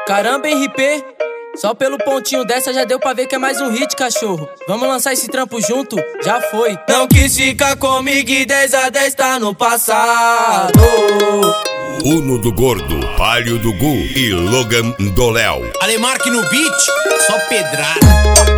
Caramba, RP, só pelo pontinho dessa já deu pra ver que é mais um hit, cachorro. Vamos lançar esse trampo junto? Já foi. Não quis ficar comigo e 10 a 10 tá no passado. Uno do Gordo, Palio do Gu e Logan do Léo. Alemarque no beat, só pedrada.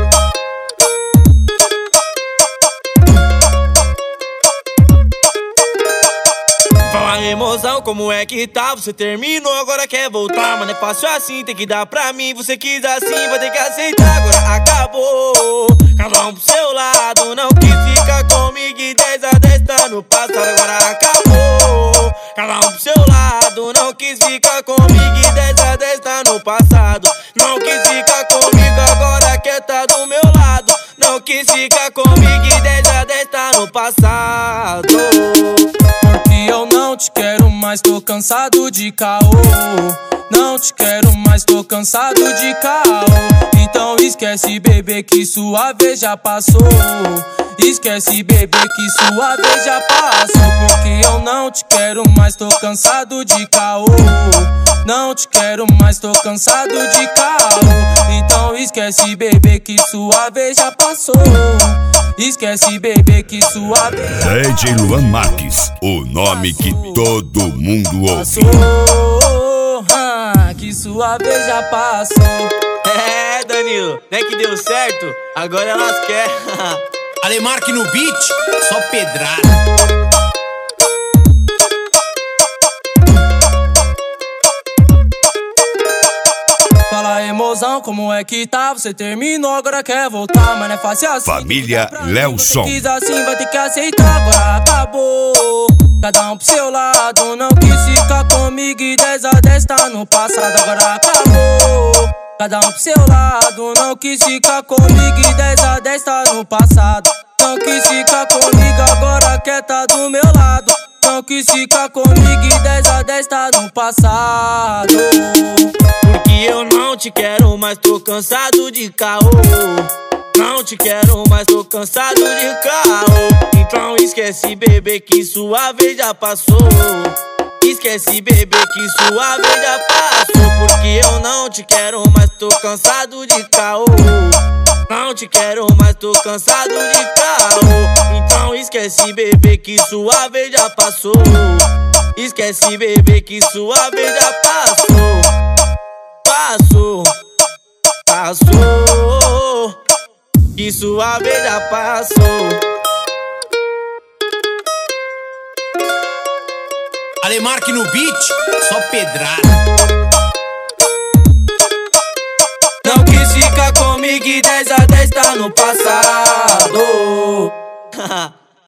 Fala aí, mozão, como é que tá? Você terminou, agora quer voltar. Mas não é fácil assim, tem que dar pra mim. Você quis assim, vai ter que aceitar. Agora acabou, cada um pro seu lado. Não quis ficar comigo e 10 a 10 tá no passado. Agora acabou, cada um pro seu lado. Não quis ficar comigo e 10 a 10 tá no passado. Não quis ficar comigo, agora quer tá do meu lado. Não quis ficar comigo e 10 a 10 tá no passado. Eu não te quero mais, tô cansado de caô. Não te quero mais, tô cansado de caô. Então esquece, bebê, que sua vez já passou. Esquece, bebê, que sua vez já passou. Porque eu não te quero mais, tô cansado de caô. Não te quero mais, tô cansado de caô. Então esquece, bebê, que sua vez já passou. Esquece, bebê, que sua vez já passou. DJ Luan Marques, o nome que todo mundo ouve. Que sua vez já passou. É, Danilo, não é que deu certo? Agora elas querem. Alemarque no beat, só pedrada. Fala aí, mozão, como é que tá? Você terminou, agora quer voltar. Mas não é fácil assim. Família Lelson. Quis assim, vai ter que aceitar. Agora acabou, cada um pro seu lado. Não quis ficar comigo e 10 a 10 tá no passado. Agora acabou, cada um pro seu lado. Não quis ficar comigo e 10 a 10 tá no passado. Não quis ficar comigo, agora quer tá do meu lado. Não quis ficar comigo e 10 a 10 tá no passado. Porque eu não te quero mais, tô cansado de caô. Não te quero mais, tô cansado de caô. Então esquece, bebê, que sua vez já passou. Esquece, bebê, que sua vez já passou. Porque eu não te quero mais, tô cansado de caô. Não te quero mais, tô cansado de caô. Então esquece, bebê, que sua vez já passou. Esquece, bebê, que sua vez já passou. Passou, passou, que sua vez já passou. Alemarque no beat, só pedrada. Não quis ficar comigo e 10 a 10 tá no passado.